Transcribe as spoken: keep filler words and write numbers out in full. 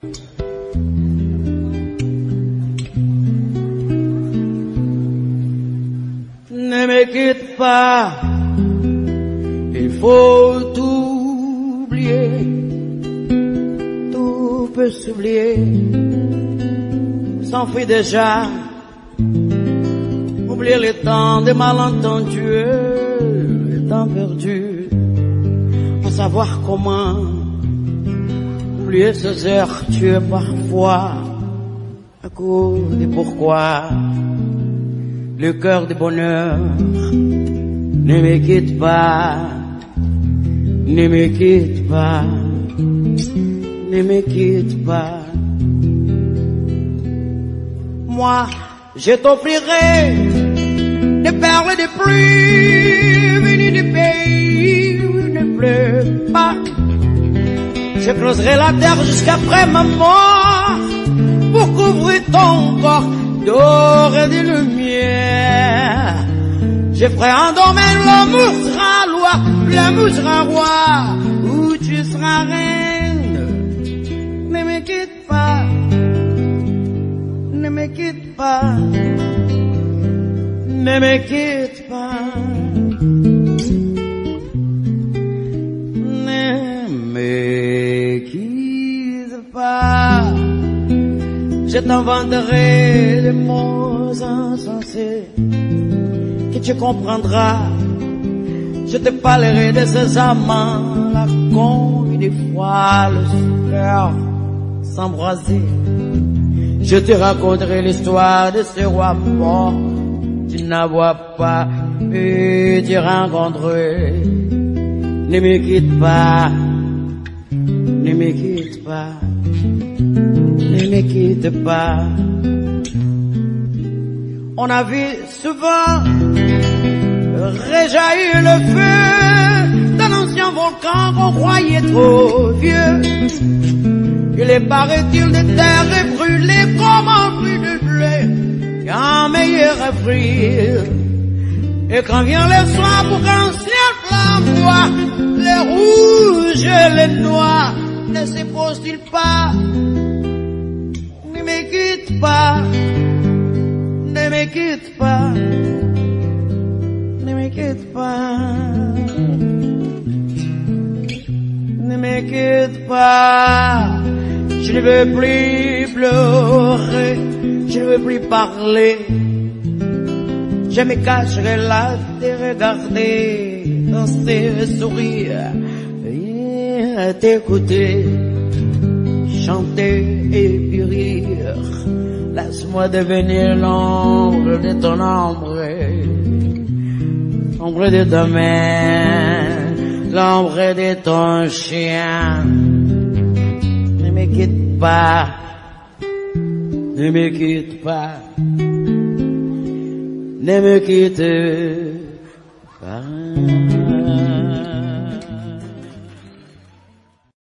Ne me quitte pas, il faut tout oublier, tout peut s'oublier, s'enfuit déjà, oublier les temps des malentendus, les temps perdus, pour savoir comment oublier ces heures tuées parfois, à cause des pourquoi. Le cœur du bonheur ne me quitte pas, ne me quitte pas, ne me quitte pas. Moi, je t'offrirai des perles de pluie venues du pays où il ne pleut pas. Je creuserai la terre jusqu'après ma mort pour couvrir ton corps d'or et de lumière. Je ferai un domaine où l'amour sera loi, l'amour sera roi, où tu seras reine. Ne me quitte pas, ne me quitte pas, ne me quitte pas, ne me quitte pas. Je t'inventerai des mots insensés que tu comprendras. Je te parlerai de ces amants, la convie des fois, le cœur s'embraser. Je te raconterai l'histoire de ce roi mort. Tu n'en vois pas et tu rencontreras. Ne me quitte pas, ne me quitte pas, ne me quitte pas. On a vu souvent réjaillir le feu d'un ancien volcan qu'on croyait trop vieux. Il est, paraît-il, des terres brûlées comme un puits de blé, un meilleur fruit. Et quand vient le soir pour qu'un ciel flamboie, les rouges et les noirs ne se posent-ils pas? Ne me quitte pas, ne me quitte pas, ne me quitte pas, ne me quitte pas. Je ne veux plus pleurer, je ne veux plus parler. Je me cacherai là, te regarder, danser, sourire, et t'écouter, chanter et puis rire. Laisse-moi devenir l'ombre de ton ombre, l'ombre de ta main, l'ombre de ton chien. Ne me quitte pas, ne me quitte pas, ne me quitte pas.